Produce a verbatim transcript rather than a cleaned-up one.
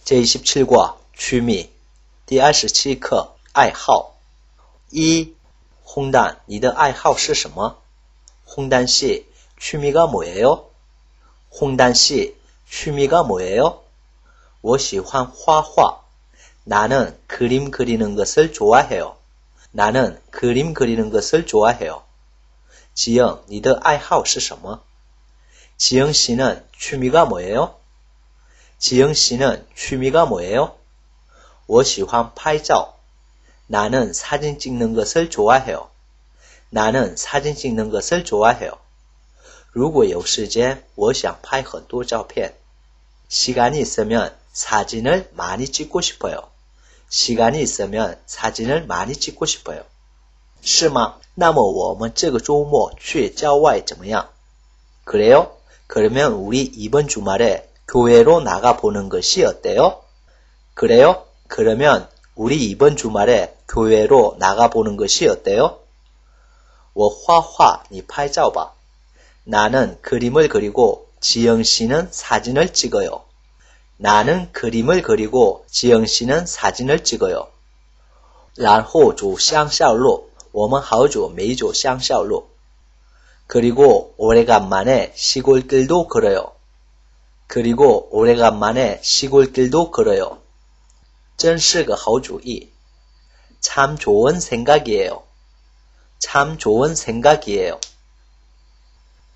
제이십칠 과 취미第二十七课爱好一홍단你的爱好是什么 홍단 씨 취미가 뭐예요? 홍단 씨 취미가 뭐예요? 我喜欢画画 나는 그림 그리는 것을 좋아해요. 나는 그림 그리는 것을 좋아해요. 지영, 你的爱好是什么? 지영 씨는 취미가 뭐예요? 지영 씨는 취미가 뭐예요? 我喜欢拍照 나는 사진 찍는 것을 좋아해요. 나는 사진 찍는 것을 좋아해요. 如果有时间我想拍很多照片 시간이 있으면 사진을 많이 찍고 싶어요. 시간이 있으면 사진을 많이 찍고 싶어요. 是吗? 那么我们这个周末去郊外怎么样? 그래요? 그러면 우리 이번 주말에 교회로 나가보는 것이 어때요? 그래요? 그러면 우리 이번 주말에 교회로 나가보는 것이 어때요? 我画画你拍照吧 나는 그림을 그리고 지영 씨는 사진을 찍어요. 나는 그림을 그리고 지영 씨는 사진을 찍어요. 然后走乡下路我们好久没走乡下路 그리고 오래간만에 시골길도 걸어요. 그리고 오래간만에 시골길도 걸어요. 真是个好主意 참 좋은 생각이에요. 참 좋은 생각이에요.